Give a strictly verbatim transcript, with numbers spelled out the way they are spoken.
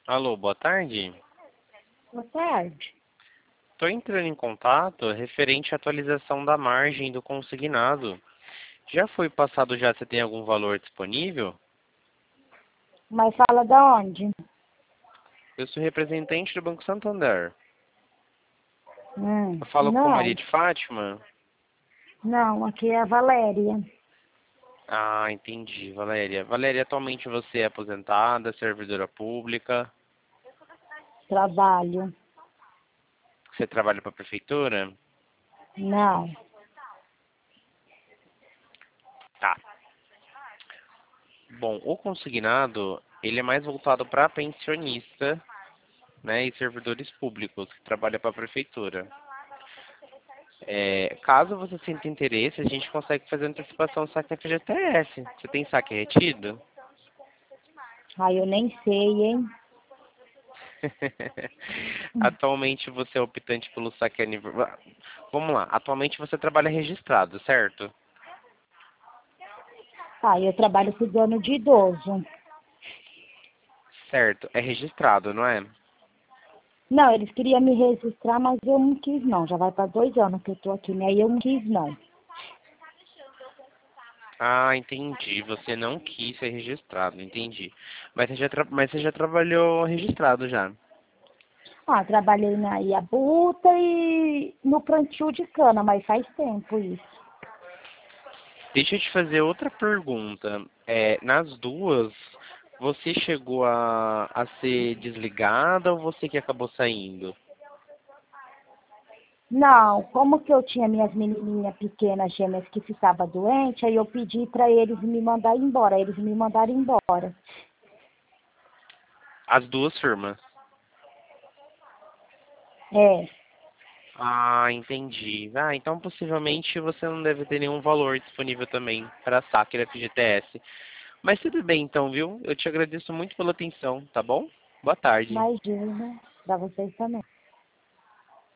Alô, boa tarde. Boa tarde. Estou entrando em contato referente à atualização da margem do consignado. Já foi passado já se tem algum valor disponível? Mas fala da onde? Eu sou representante do Banco Santander. Hum, Eu falo com Maria não, de Fátima? não, aqui é a Valéria. Ah, entendi, Valéria. Valéria, atualmente você é aposentada, servidora pública? Trabalho. Você trabalha para a prefeitura? Não. Tá. Bom, o consignado, ele é mais voltado para pensionista, né, e servidores públicos que trabalham para a prefeitura. É, caso você sinta interesse, a gente consegue fazer antecipação do saque F G T S. Você tem saque retido? Aí eu nem sei, hein? Atualmente você é optante pelo saque aniversário. Vamos lá, atualmente você trabalha registrado, certo? Aí eu trabalho cuidando de idoso. Certo, é registrado, não é? Não, eles queriam me registrar, mas eu não quis não. Já vai para dois anos que eu tô aqui, né? E eu não quis não. Ah, entendi. Você não quis ser registrado, entendi. Mas você já, tra... Mas você já trabalhou registrado já. Ah, trabalhei na Iabuta e no plantio de cana, mas faz tempo isso. Deixa eu te fazer outra pergunta. É, nas duas, você chegou a, a ser desligada ou você que acabou saindo? Não, como que eu tinha minhas menininhas pequenas gêmeas que ficava doente, aí eu pedi para eles me mandar embora, eles me mandaram embora. As duas firmas. É, Ah, entendi. Ah, então possivelmente você não deve ter nenhum valor disponível também para saque da F G T S. Mas tudo bem então, viu? Eu te agradeço muito pela atenção, tá bom? Boa tarde. imagina, para vocês também.